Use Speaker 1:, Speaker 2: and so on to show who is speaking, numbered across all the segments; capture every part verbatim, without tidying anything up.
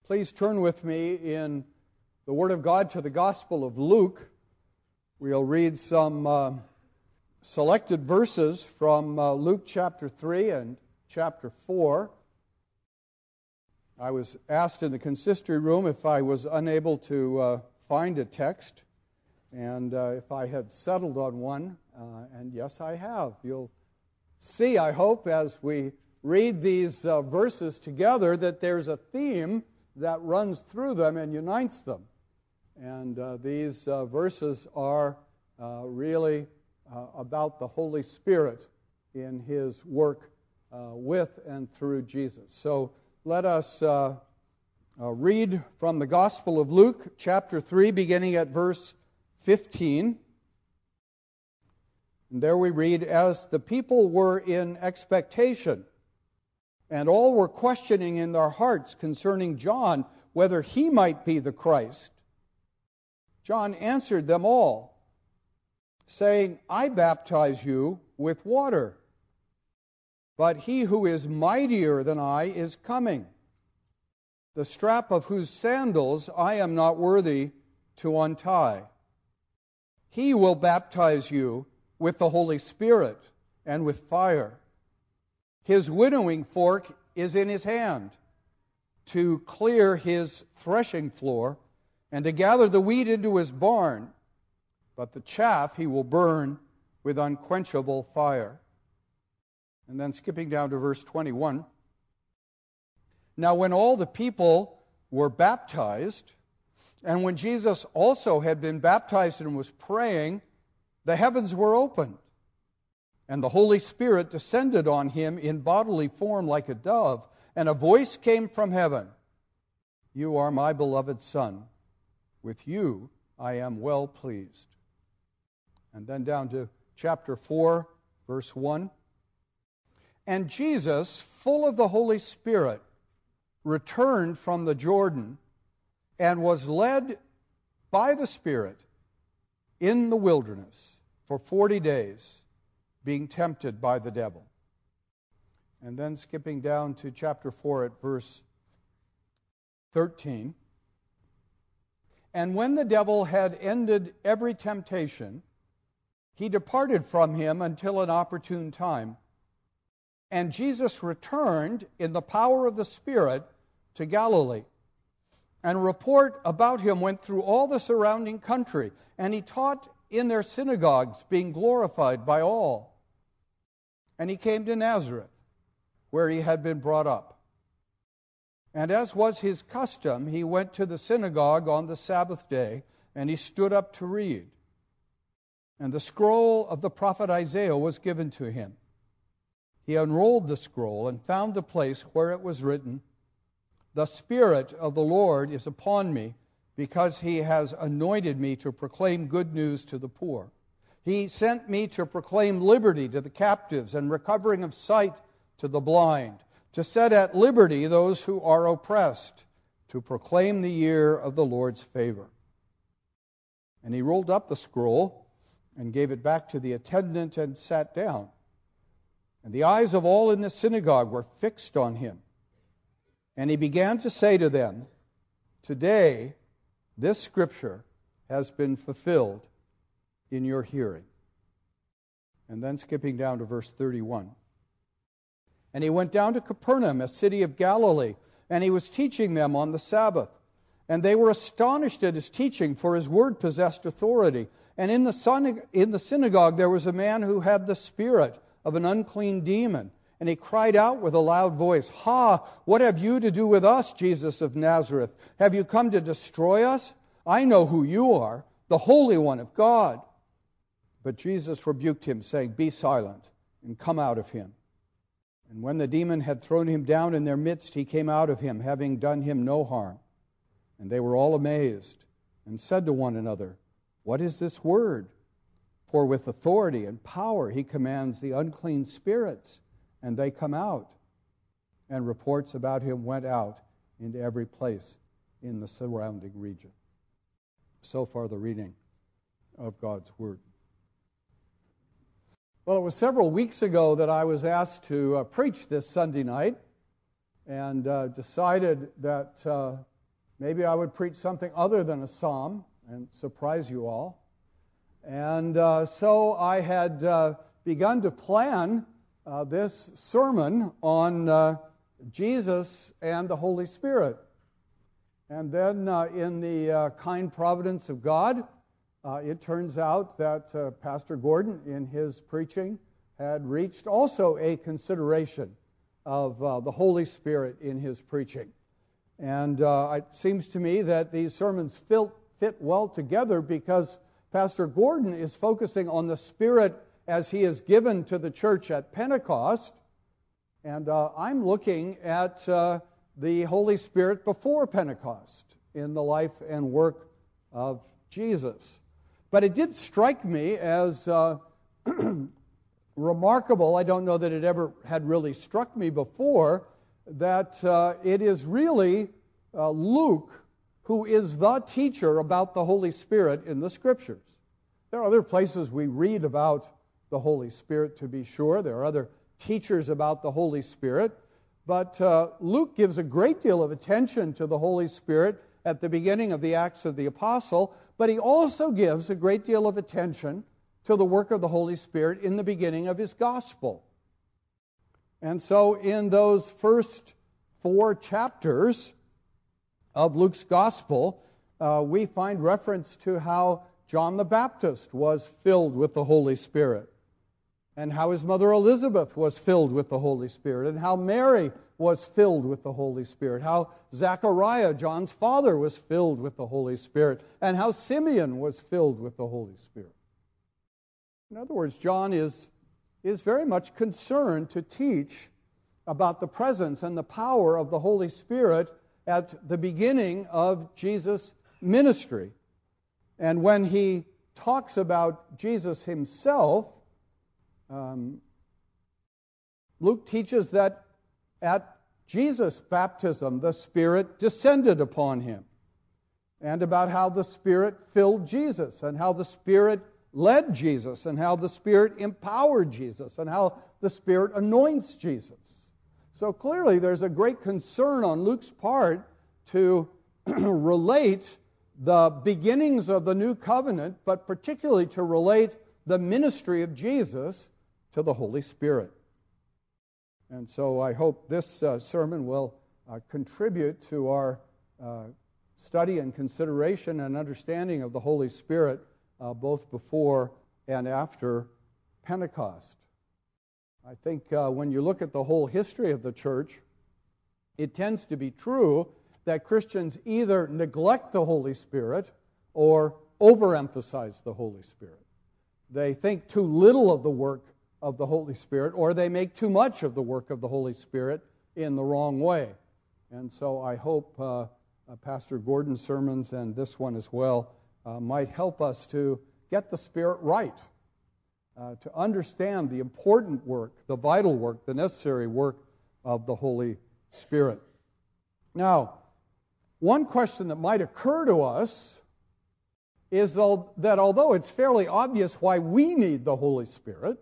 Speaker 1: Please turn with me in the Word of God to the Gospel of Luke. We'll read some uh, selected verses from uh, Luke chapter three and chapter four. I was asked in the consistory room if I was unable to uh, find a text, and uh, if I had settled on one, uh, and yes, I have. You'll see, I hope, as we read these uh, verses together, that there's a theme that runs through them and unites them. And uh, these uh, verses are uh, really uh, about the Holy Spirit in His work uh, with and through Jesus. So let us uh, uh, read from the Gospel of Luke, chapter three, beginning at verse fifteen. And there we read, "As the people were in expectation, and all were questioning in their hearts concerning John whether he might be the Christ, John answered them all, saying, I baptize you with water, but he who is mightier than I is coming, the strap of whose sandals I am not worthy to untie. He will baptize you with the Holy Spirit and with fire. His winnowing fork is in his hand to clear his threshing floor and to gather the wheat into his barn, but the chaff he will burn with unquenchable fire." And then skipping down to verse twenty-one. "Now when all the people were baptized, and when Jesus also had been baptized and was praying, the heavens were opened, and the Holy Spirit descended on him in bodily form like a dove, and a voice came from heaven, You are my beloved Son. With you I am well pleased." And then down to chapter four, verse one. "And Jesus, full of the Holy Spirit, returned from the Jordan, and was led by the Spirit in the wilderness for forty days, being tempted by the devil." And then skipping down to chapter four at verse thirteen. "And when the devil had ended every temptation, he departed from him until an opportune time. And Jesus returned in the power of the Spirit to Galilee. And a report about him went through all the surrounding country, and he taught in their synagogues, being glorified by all. And he came to Nazareth, where he had been brought up. And as was his custom, he went to the synagogue on the Sabbath day, and he stood up to read. And the scroll of the prophet Isaiah was given to him. He unrolled the scroll and found the place where it was written, The Spirit of the Lord is upon me, because he has anointed me to proclaim good news to the poor. He sent me to proclaim liberty to the captives and recovering of sight to the blind, to set at liberty those who are oppressed, to proclaim the year of the Lord's favor." And he rolled up the scroll and gave it back to the attendant and sat down. And the eyes of all in the synagogue were fixed on him. And he began to say to them, Today this scripture has been fulfilled in your hearing. And then skipping down to verse thirty-one. "And he went down to Capernaum, a city of Galilee, and he was teaching them on the Sabbath. And they were astonished at his teaching, for his word possessed authority. And in the, sun, in the synagogue there was a man who had the spirit of an unclean demon. And he cried out with a loud voice, Ha! What have you to do with us, Jesus of Nazareth? Have you come to destroy us? I know who you are, the Holy One of God. But Jesus rebuked him, saying, Be silent, and come out of him. And when the demon had thrown him down in their midst, he came out of him, having done him no harm. And they were all amazed, and said to one another, What is this word? For with authority and power he commands the unclean spirits, and they come out. And reports about him went out into every place in the surrounding region." So far the reading of God's Word. Well, it was several weeks ago that I was asked to uh, preach this Sunday night, and uh, decided that uh, maybe I would preach something other than a psalm and surprise you all. And uh, so I had uh, begun to plan uh, this sermon on uh, Jesus and the Holy Spirit. And then uh, in the uh, kind providence of God, uh, it turns out that uh, Pastor Gordon, in his preaching, had reached also a consideration of uh, the Holy Spirit in his preaching. And uh, it seems to me that these sermons fit, fit well together because Pastor Gordon is focusing on the Spirit as he is given to the church at Pentecost, and uh, I'm looking at uh, the Holy Spirit before Pentecost in the life and work of Jesus. But it did strike me as uh, remarkable, I don't know that it ever had really struck me before, that uh, it is really uh, Luke who is the teacher about the Holy Spirit in the Scriptures. There are other places we read about the Holy Spirit, to be sure. There are other teachers about the Holy Spirit. But uh, Luke gives a great deal of attention to the Holy Spirit at the beginning of the Acts of the Apostle, but he also gives a great deal of attention to the work of the Holy Spirit in the beginning of his gospel. And so in those first four chapters of Luke's gospel, uh, we find reference to how John the Baptist was filled with the Holy Spirit, and how his mother Elizabeth was filled with the Holy Spirit, and how Mary was filled with the Holy Spirit, how Zechariah, John's father, was filled with the Holy Spirit, and how Simeon was filled with the Holy Spirit. In other words, John is, is very much concerned to teach about the presence and the power of the Holy Spirit at the beginning of Jesus' ministry. And when he talks about Jesus himself, Um, Luke teaches that at Jesus' baptism, the Spirit descended upon him, and about how the Spirit filled Jesus, and how the Spirit led Jesus, and how the Spirit empowered Jesus, and how the Spirit anoints Jesus. So clearly there's a great concern on Luke's part to relate the beginnings of the new covenant, but particularly to relate the ministry of Jesus to the Holy Spirit. And so I hope this uh, sermon will uh, contribute to our uh, study and consideration and understanding of the Holy Spirit uh, both before and after Pentecost. I think uh, when you look at the whole history of the church, it tends to be true that Christians either neglect the Holy Spirit or overemphasize the Holy Spirit. They think too little of the work of the Holy Spirit, or they make too much of the work of the Holy Spirit in the wrong way. And so I hope uh, uh, Pastor Gordon's sermons and this one as well uh, might help us to get the Spirit right, uh, to understand the important work, the vital work, the necessary work of the Holy Spirit. Now, one question that might occur to us is that although it's fairly obvious why we need the Holy Spirit,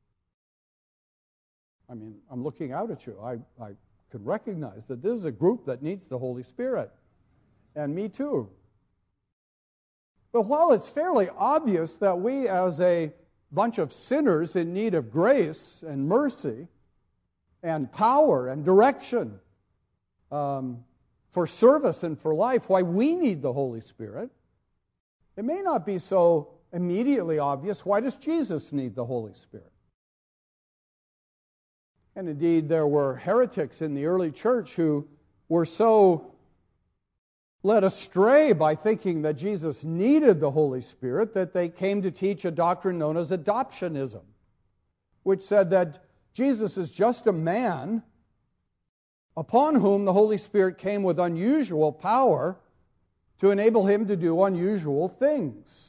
Speaker 1: I mean, I'm looking out at you. I, I can recognize that this is a group that needs the Holy Spirit, and me too. But while it's fairly obvious that we as a bunch of sinners in need of grace and mercy and power and direction um, for service and for life, why we need the Holy Spirit, it may not be so immediately obvious. Why does Jesus need the Holy Spirit? And indeed, there were heretics in the early church who were so led astray by thinking that Jesus needed the Holy Spirit that they came to teach a doctrine known as adoptionism, which said that Jesus is just a man upon whom the Holy Spirit came with unusual power to enable him to do unusual things.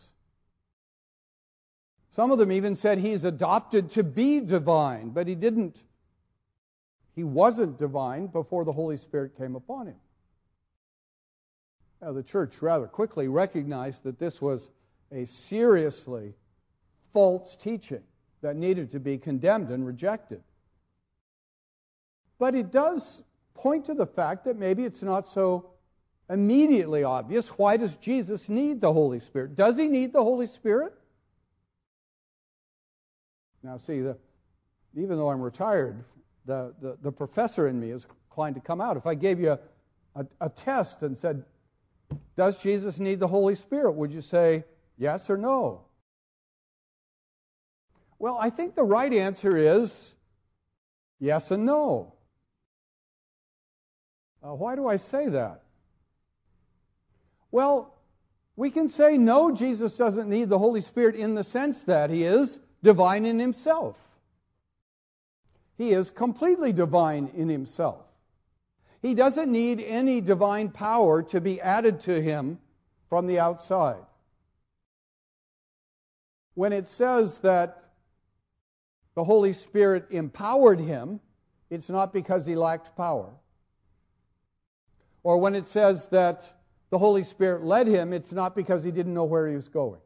Speaker 1: Some of them even said he's adopted to be divine, but he didn't. He wasn't divine before the Holy Spirit came upon him. Now, the church rather quickly recognized that this was a seriously false teaching that needed to be condemned and rejected. But it does point to the fact that maybe it's not so immediately obvious. Why does Jesus need the Holy Spirit? Does he need the Holy Spirit? Now see, the, even though I'm retired, the, the, the professor in me is inclined to come out. If I gave you a, a, a test and said, does Jesus need the Holy Spirit? Would you say yes or no? Well, I think the right answer is yes and no. Uh, why do I say that? Well, we can say no, Jesus doesn't need the Holy Spirit in the sense that he is divine in himself. He is completely divine in himself. He doesn't need any divine power to be added to him from the outside. When it says that the Holy Spirit empowered him, it's not because he lacked power. Or when it says that the Holy Spirit led him, it's not because he didn't know where he was going.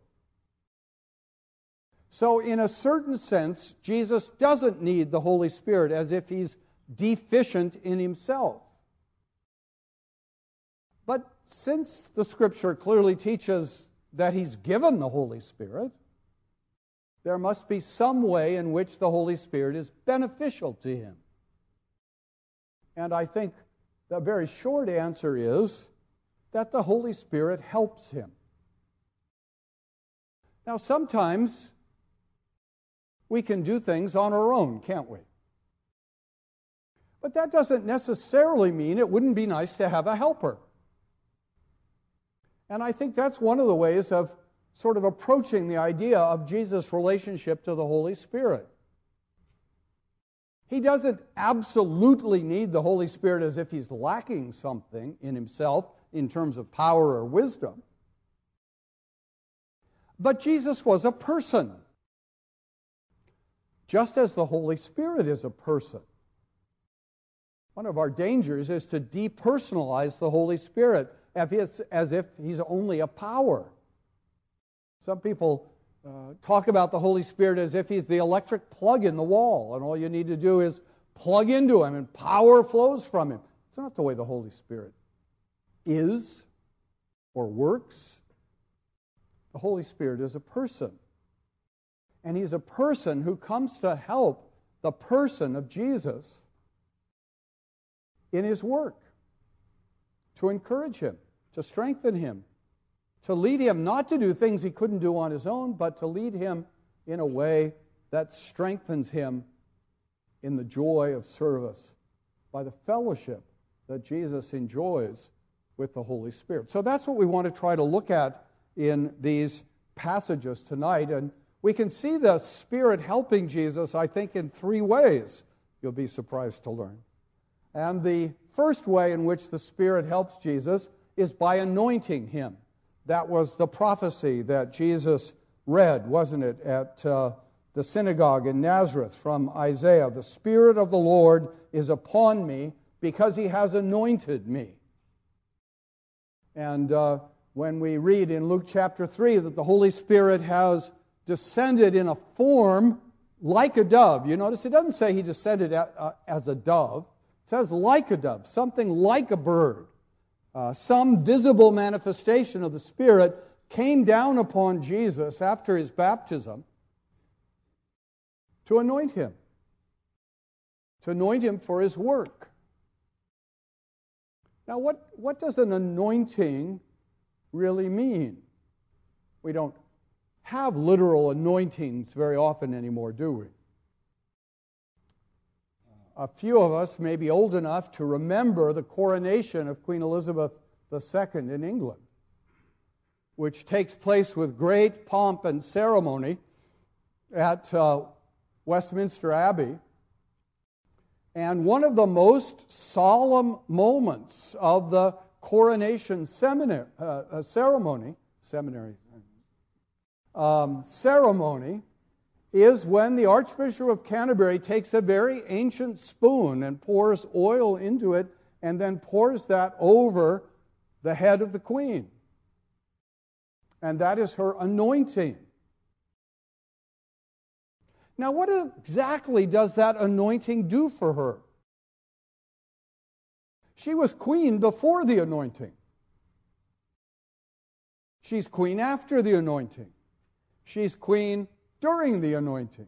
Speaker 1: So in a certain sense, Jesus doesn't need the Holy Spirit as if he's deficient in himself. But since the Scripture clearly teaches that he's given the Holy Spirit, there must be some way in which the Holy Spirit is beneficial to him. And I think the very short answer is that the Holy Spirit helps him. Now, sometimes we can do things on our own, can't we? But that doesn't necessarily mean it wouldn't be nice to have a helper. And I think that's one of the ways of sort of approaching the idea of Jesus' relationship to the Holy Spirit. He doesn't absolutely need the Holy Spirit as if he's lacking something in himself in terms of power or wisdom. But Jesus was a person, just as the Holy Spirit is a person. One of our dangers is to depersonalize the Holy Spirit as if he's only a power. Some people uh, talk about the Holy Spirit as if he's the electric plug in the wall, and all you need to do is plug into him, and power flows from him. It's not the way the Holy Spirit is or works. The Holy Spirit is a person. And he's a person who comes to help the person of Jesus in his work, to encourage him, to strengthen him, to lead him not to do things he couldn't do on his own, but to lead him in a way that strengthens him in the joy of service by the fellowship that Jesus enjoys with the Holy Spirit. So that's what we want to try to look at in these passages tonight. And we can see the Spirit helping Jesus, I think, in three ways, you'll be surprised to learn. And the first way in which the Spirit helps Jesus is by anointing him. That was the prophecy that Jesus read, wasn't it, at uh, the synagogue in Nazareth from Isaiah. The Spirit of the Lord is upon me because he has anointed me. And uh, when we read in Luke chapter three that the Holy Spirit has descended in a form like a dove. You notice it doesn't say he descended at, uh, as a dove. It says like a dove, something like a bird. Uh, some visible manifestation of the Spirit came down upon Jesus after his baptism to anoint him, to anoint him for his work. Now, what, what does an anointing really mean? We don't have literal anointings very often anymore, do we? A few of us may be old enough to remember the coronation of Queen Elizabeth the Second in England, which takes place with great pomp and ceremony at uh, Westminster Abbey. And one of the most solemn moments of the coronation seminary, uh, uh, ceremony, seminary, um, ceremony is when the Archbishop of Canterbury takes a very ancient spoon and pours oil into it and then pours that over the head of the Queen. And that is her anointing. Now, what exactly does that anointing do for her? She was queen before the anointing. She's queen after the anointing. She's queen during the anointing.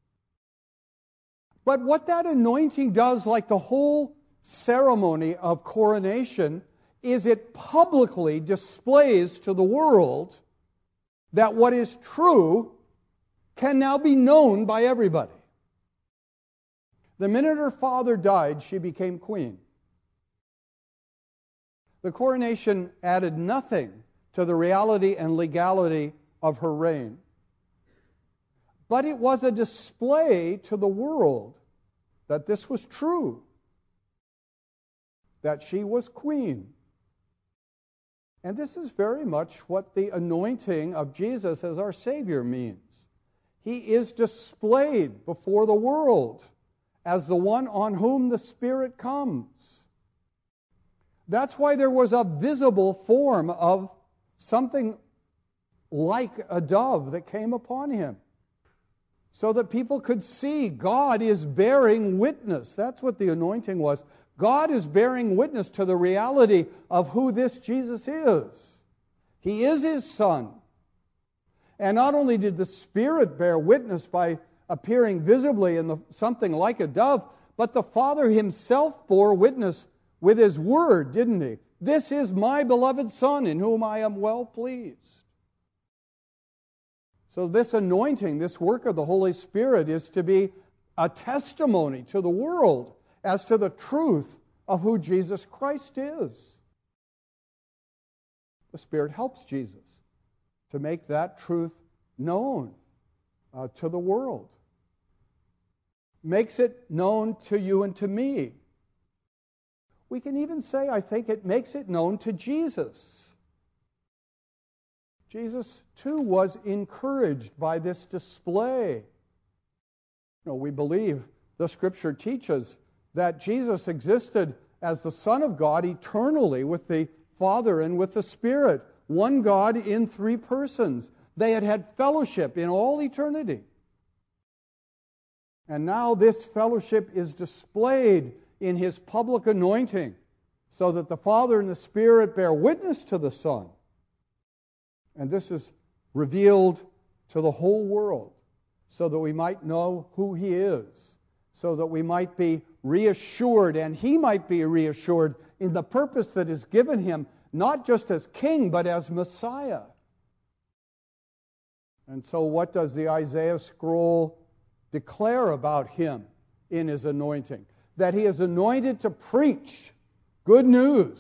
Speaker 1: But what that anointing does, like the whole ceremony of coronation, is it publicly displays to the world that what is true can now be known by everybody. The minute her father died, she became queen. The coronation added nothing to the reality and legality of her reign. But it was a display to the world that this was true, that she was queen. And this is very much what the anointing of Jesus as our Savior means. He is displayed before the world as the one on whom the Spirit comes. That's why there was a visible form of something like a dove that came upon him, so that people could see God is bearing witness. That's what the anointing was. God is bearing witness to the reality of who this Jesus is. He is His Son. And not only did the Spirit bear witness by appearing visibly in the, something like a dove, but the Father Himself bore witness with His Word, didn't He? This is my beloved Son, in whom I am well pleased. So this anointing, this work of the Holy Spirit, is to be a testimony to the world as to the truth of who Jesus Christ is. The Spirit helps Jesus to make that truth known uh, to the world. Makes it known to you and to me. We can even say, I think, it makes it known to Jesus. Jesus, too, was encouraged by this display. You know, we believe the Scripture teaches that Jesus existed as the Son of God eternally with the Father and with the Spirit. One God in three persons. They had had fellowship in all eternity. And now this fellowship is displayed in His public anointing, so that the Father and the Spirit bear witness to the Son. And this is revealed to the whole world, so that we might know who He is, so that we might be reassured, and He might be reassured in the purpose that is given Him, not just as King, but as Messiah. And so what does the Isaiah scroll declare about Him in His anointing? That He is anointed to preach good news.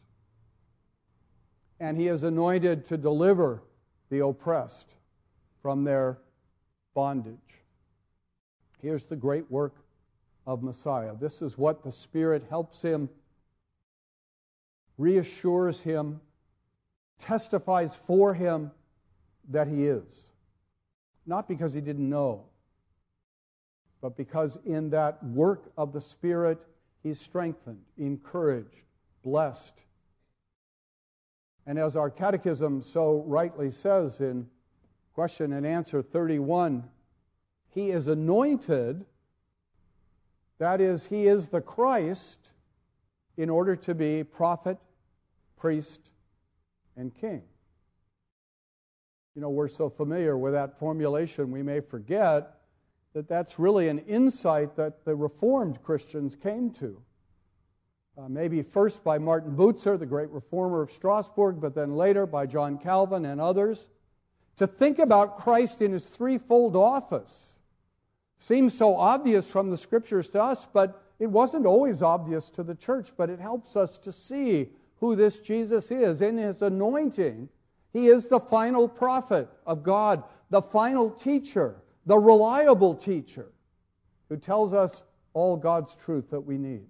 Speaker 1: And He is anointed to deliver the oppressed from their bondage. Here's the great work of Messiah. This is what the Spirit helps Him, reassures Him, testifies for Him that He is. Not because He didn't know, but because in that work of the Spirit, He's strengthened, encouraged, blessed. And as our catechism so rightly says in question and answer thirty-one, He is anointed, that is, He is the Christ, in order to be prophet, priest, and king. You know, we're so familiar with that formulation, we may forget that that's really an insight that the Reformed Christians came to. Uh, maybe first by Martin Bucer, the great reformer of Strasbourg, but then later by John Calvin and others, to think about Christ in His threefold office. Seems so obvious from the Scriptures to us, but it wasn't always obvious to the church, but it helps us to see who this Jesus is. In His anointing, He is the final prophet of God, the final teacher, the reliable teacher, who tells us all God's truth that we need.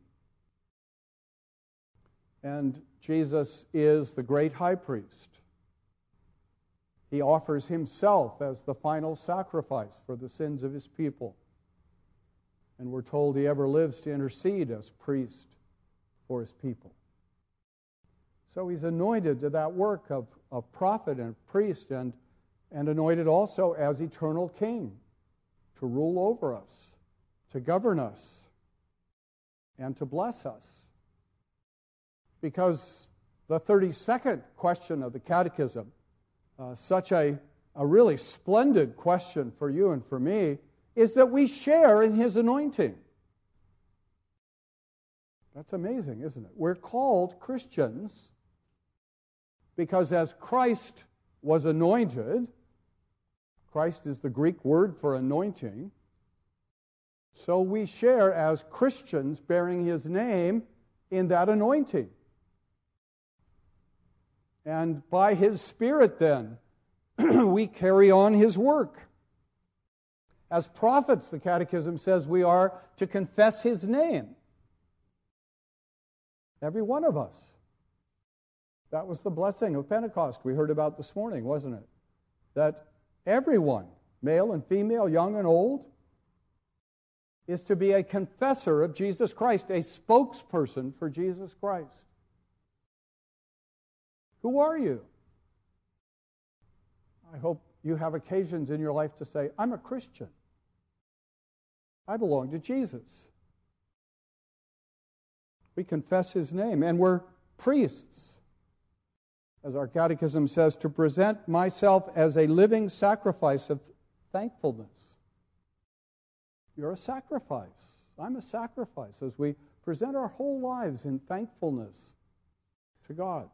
Speaker 1: And Jesus is the great high priest. He offers Himself as the final sacrifice for the sins of His people. And we're told He ever lives to intercede as priest for His people. So He's anointed to that work of, of prophet and priest, and, and anointed also as eternal King, to rule over us, to govern us, and to bless us. Because the thirty-second question of the Catechism uh, such a, a really splendid question for you and for me is that we share in His anointing. That's amazing, isn't it? We're called Christians because as Christ was anointed, Christ is the Greek word for anointing, so we share as Christians bearing His name in that anointing. And by His Spirit then, we carry on His work. As prophets, the Catechism says we are to confess His name. Every one of us. That was the blessing of Pentecost we heard about this morning, wasn't it? That everyone, male and female, young and old, is to be a confessor of Jesus Christ, a spokesperson for Jesus Christ. Who are you? I hope you have occasions in your life to say, I'm a Christian. I belong to Jesus. We confess His name, and we're priests. As our Catechism says, to present myself as a living sacrifice of thankfulness. You're a sacrifice. I'm a sacrifice as we present our whole lives in thankfulness to God.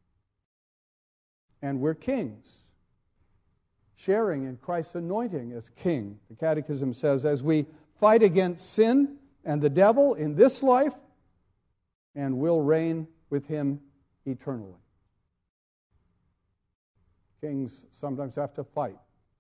Speaker 1: And we're kings, sharing in Christ's anointing as king. The Catechism says, as we fight against sin and the devil in this life, and will reign with Him eternally. Kings sometimes have to fight.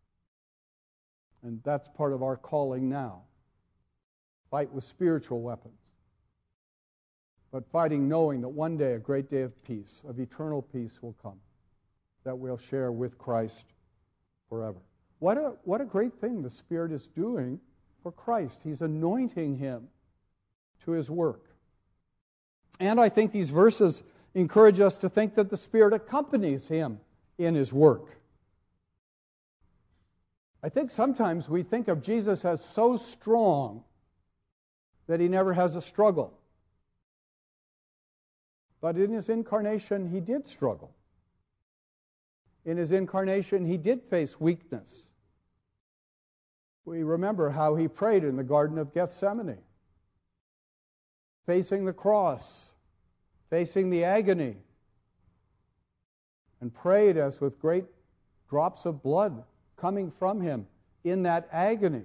Speaker 1: And that's part of our calling now. Fight with spiritual weapons. But fighting knowing that one day a great day of peace, of eternal peace will come, that we'll share with Christ forever. What a, what a great thing the Spirit is doing for Christ. He's anointing Him to His work. And I think these verses encourage us to think that the Spirit accompanies Him in His work. I think sometimes we think of Jesus as so strong that He never has a struggle. But in His incarnation, He did struggle. In His incarnation, He did face weakness. We remember how He prayed in the Garden of Gethsemane, facing the cross, facing the agony, and prayed as with great drops of blood coming from Him in that agony.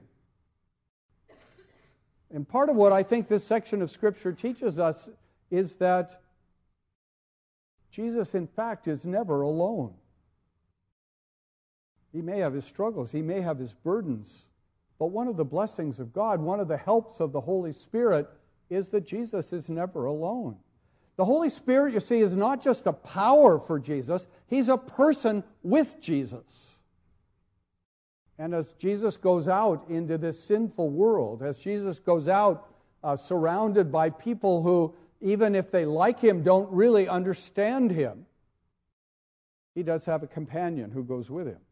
Speaker 1: And part of what I think this section of Scripture teaches us is that Jesus, in fact, is never alone. He may have His struggles, He may have His burdens, but one of the blessings of God, one of the helps of the Holy Spirit, is that Jesus is never alone. The Holy Spirit, you see, is not just a power for Jesus. He's a person with Jesus. And as Jesus goes out into this sinful world, as Jesus goes out uh, surrounded by people who, even if they like Him, don't really understand Him, He does have a companion who goes with Him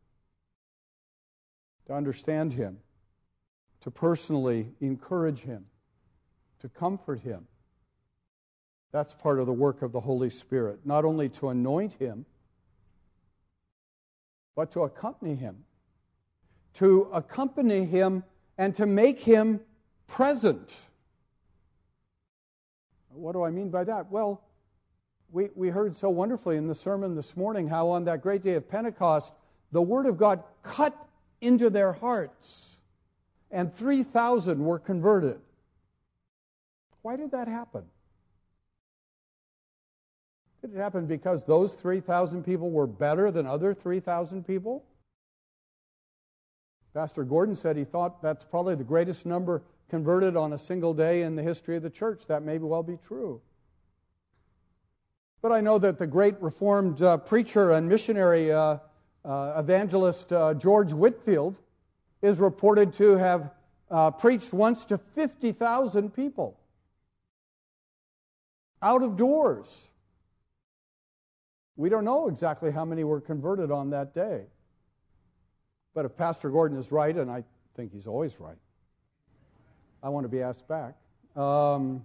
Speaker 1: to understand Him, to personally encourage Him, to comfort Him. That's part of the work of the Holy Spirit, not only to anoint Him, but to accompany Him. To accompany Him and to make Him present. What do I mean by that? Well, we, we heard so wonderfully in the sermon this morning how on that great day of Pentecost, the Word of God cut into their hearts, and three thousand were converted. Why did that happen? Did it happen because those three thousand people were better than other three thousand people? Pastor Gordon said he thought that's probably the greatest number converted on a single day in the history of the church. That may well be true. But I know that the great Reformed uh, preacher and missionary uh, uh, evangelist uh, George Whitefield is reported to have uh, preached once to fifty thousand people out of doors. We don't know exactly how many were converted on that day. But if Pastor Gordon is right, and I think he's always right, I want to be asked back. Um,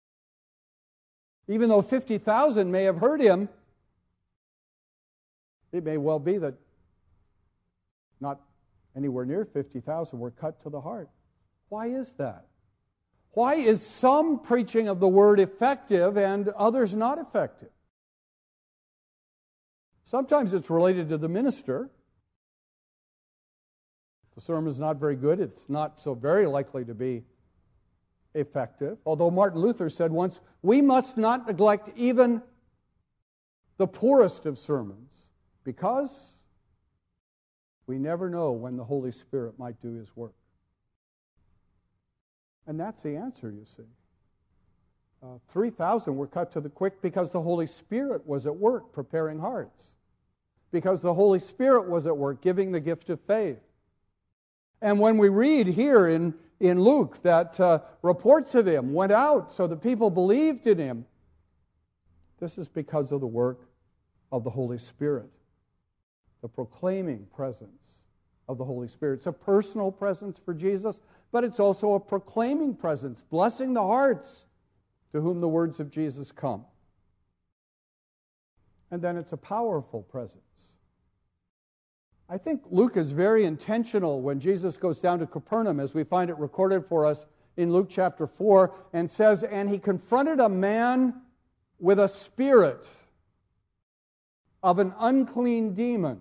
Speaker 1: even though fifty thousand may have heard him, It may well be that not anywhere near fifty thousand were cut to the heart. Why is that? Why is some preaching of the word effective and others not effective? Sometimes it's related to the minister. The sermon is not very good. It's not so very likely to be effective. Although Martin Luther said once, we must not neglect even the poorest of sermons, because we never know when the Holy Spirit might do His work. And that's the answer, you see. Uh, three thousand were cut to the quick because the Holy Spirit was at work preparing hearts. Because the Holy Spirit was at work giving the gift of faith. And when we read here in, in Luke that uh, reports of Him went out so that people believed in Him, this is because of the work of the Holy Spirit. The proclaiming presence of the Holy Spirit. It's a personal presence for Jesus, but it's also a proclaiming presence, blessing the hearts to whom the words of Jesus come. And then it's a powerful presence. I think Luke is very intentional when Jesus goes down to Capernaum, as we find it recorded for us in Luke chapter four, and says, and he confronted a man with a spirit of an unclean demon.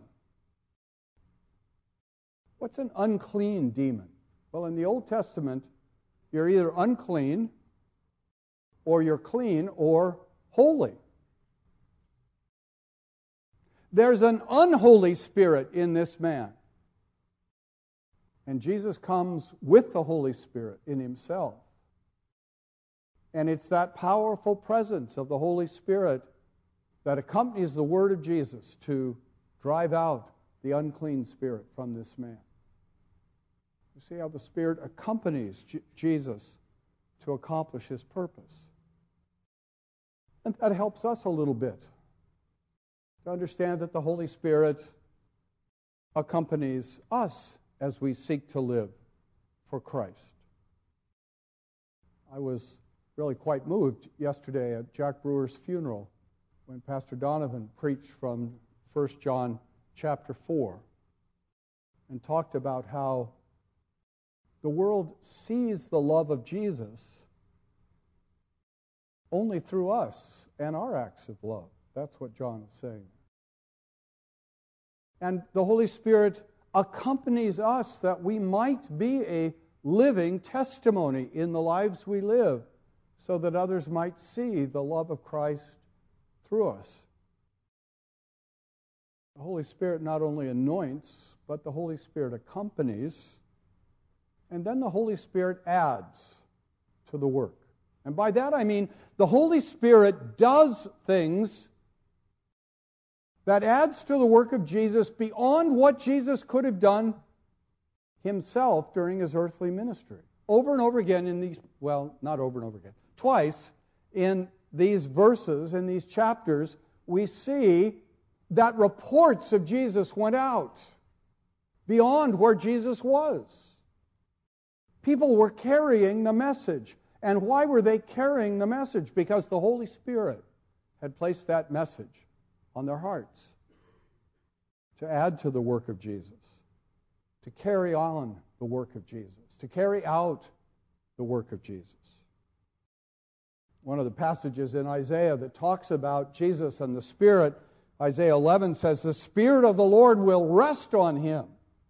Speaker 1: What's an unclean demon? Well, in the Old Testament, you're either unclean, or you're clean, or holy. There's an unholy spirit in this man. And Jesus comes with the Holy Spirit in Himself. And it's that powerful presence of the Holy Spirit that accompanies the word of Jesus to drive out the unclean spirit from this man. You see how the Spirit accompanies J- Jesus to accomplish His purpose. And that helps us a little bit to understand that the Holy Spirit accompanies us as we seek to live for Christ. I was really quite moved yesterday at Jack Brewer's funeral when Pastor Donovan preached from First John chapter four and talked about how the world sees the love of Jesus only through us and our acts of love. That's what John is saying. And the Holy Spirit accompanies us that we might be a living testimony in the lives we live, so that others might see the love of Christ through us. The Holy Spirit not only anoints, but the Holy Spirit accompanies, and then the Holy Spirit adds to the work. And by that I mean the Holy Spirit does things that adds to the work of Jesus beyond what Jesus could have done Himself during His earthly ministry. Over and over again in these, well, not over and over again, twice in these verses, in these chapters, we see that reports of Jesus went out beyond where Jesus was. People were carrying the message. And why were they carrying the message? Because the Holy Spirit had placed that message on their hearts to add to the work of Jesus, to carry on the work of Jesus, to carry out the work of Jesus. One of the passages in Isaiah that talks about Jesus and the Spirit, Isaiah eleven says, the Spirit of the Lord will rest on Him.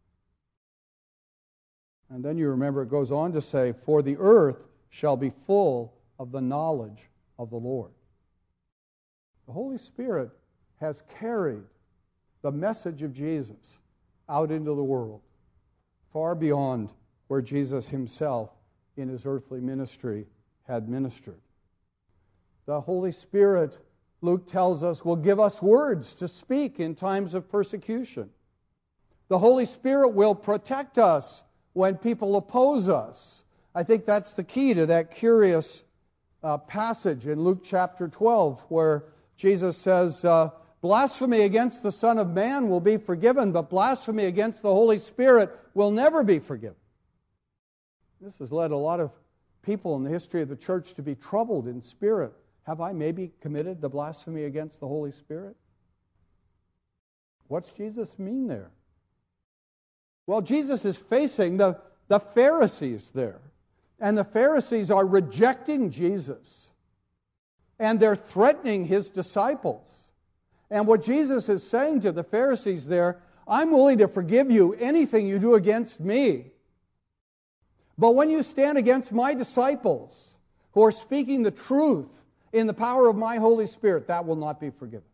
Speaker 1: And then you remember it goes on to say, for the earth shall be full of the knowledge of the Lord. The Holy Spirit has carried the message of Jesus out into the world, far beyond where Jesus Himself in His earthly ministry had ministered. The Holy Spirit, Luke tells us, will give us words to speak in times of persecution. The Holy Spirit will protect us when people oppose us. I think that's the key to that curious uh, passage in Luke chapter twelve, where Jesus says, uh, blasphemy against the Son of Man will be forgiven, but blasphemy against the Holy Spirit will never be forgiven. This has led a lot of people in the history of the church to be troubled in spirit. Have I maybe committed the blasphemy against the Holy Spirit? What's Jesus mean there? Well, Jesus is facing the, the Pharisees there. And the Pharisees are rejecting Jesus. And they're threatening his disciples. And what Jesus is saying to the Pharisees there, I'm willing to forgive you anything you do against me. But when you stand against my disciples, who are speaking the truth in the power of my Holy Spirit, that will not be forgiven.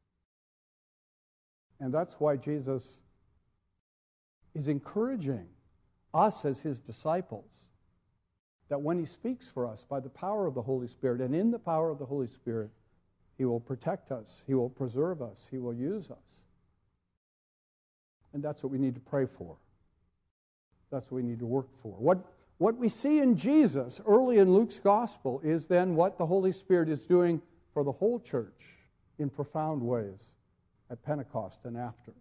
Speaker 1: And that's why Jesus is encouraging us as his disciples, that when he speaks for us by the power of the Holy Spirit, and in the power of the Holy Spirit, he will protect us, he will preserve us, he will use us. And that's what we need to pray for. That's what we need to work for. What, what we see in Jesus early in Luke's gospel is then what the Holy Spirit is doing for the whole church in profound ways at Pentecost and after.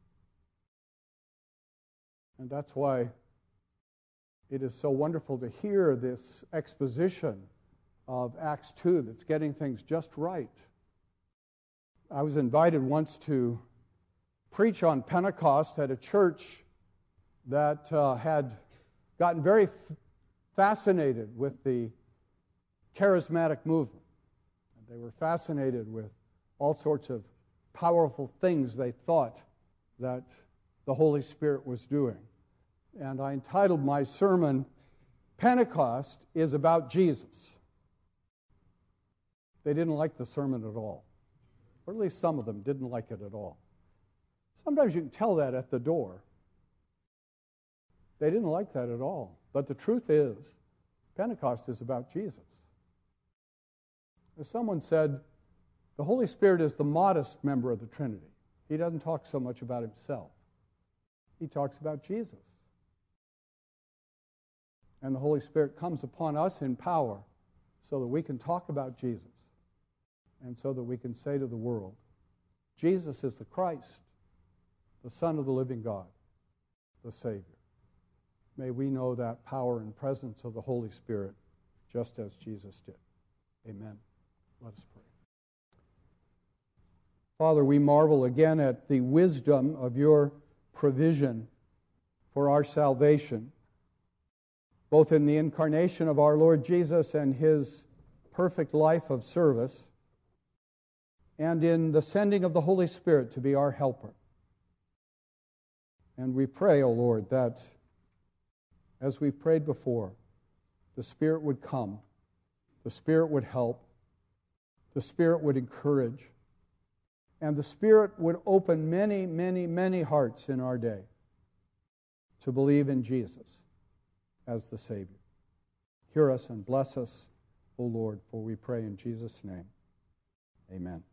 Speaker 1: And that's why it is so wonderful to hear this exposition of Acts two that's getting things just right. I was invited once to preach on Pentecost at a church that uh, had gotten very f- fascinated with the charismatic movement. And they were fascinated with all sorts of powerful things they thought that the Holy Spirit was doing. And I entitled my sermon, Pentecost is About Jesus. They didn't like the sermon at all. Or at least some of them didn't like it at all. Sometimes you can tell that at the door. They didn't like that at all. But the truth is, Pentecost is about Jesus. As someone said, the Holy Spirit is the modest member of the Trinity. He doesn't talk so much about himself. He talks about Jesus. And the Holy Spirit comes upon us in power so that we can talk about Jesus and so that we can say to the world, Jesus is the Christ, the Son of the living God, the Savior. May we know that power and presence of the Holy Spirit just as Jesus did. Amen. Let us pray. Father, we marvel again at the wisdom of your provision for our salvation, both in the incarnation of our Lord Jesus and his perfect life of service, and in the sending of the Holy Spirit to be our helper. And we pray, O Lord, that as we've prayed before, the Spirit would come, the Spirit would help, the Spirit would encourage, and the Spirit would open many, many, many hearts in our day to believe in Jesus as the Savior. Hear us and bless us, O Lord, for we pray in Jesus' name. Amen.